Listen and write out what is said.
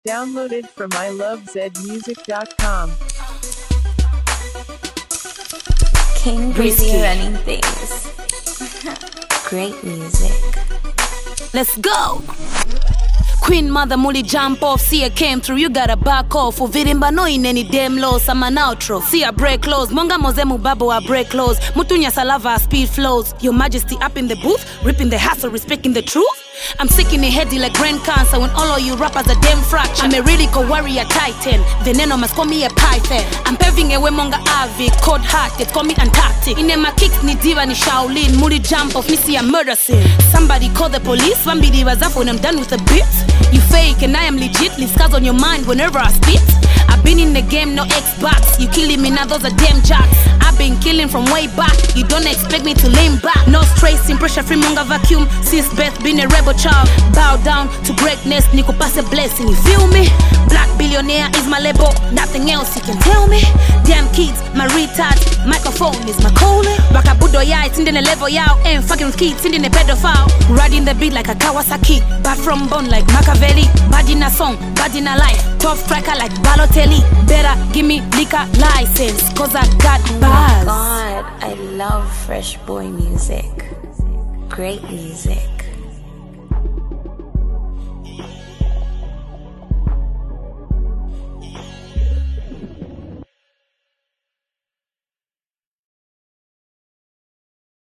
Downloaded from ilovezmusic.com. King Breezy running things. Great music. Let's go! Queen mother muli jump off, see I came through, you gotta back off. Uvirimba no in any damn loss, I'm an outro. See I break close, monga mozemu babo I break close. Mutunya salava speed flows. Your majesty up in the booth, ripping the hassle, respecting the truth. I'm sick in the head like brain cancer when all of you rappers are damn fracture. I'm a lyrical warrior titan, veneno must call me a python. I'm paving a way monga avi, cold hearted, call me Antarctic. In my kicks ni diva ni Shaolin, muli jump off, me see a murder scene. Somebody call the police, Wambidi was up when I'm done with the beat. You fake and I am legit, leave scars on your mind whenever I spit. I've been in the game, no Xbox. You killing me now, those are damn jacks. I've been killing from way back. You don't expect me to lean back. No stress in pressure free monga vacuum. Since birth been a rebel child. Bow down to greatness, Nico pass a blessing. You feel me? Black billionaire is my label. Nothing else you can tell me. Damn kids, my retard. Microphone is my calling. Wakabudo ya, it's in the level yao. Ain't fucking with kids, in the pedophile. Riding the beat like a Kawasaki. Bad from bone like Machiavelli. Bad in a song, bad in a life. Tough striker like Balotelli. Better give me liquor license, cause I got bars. God, I love Fresh Boy music. Great music.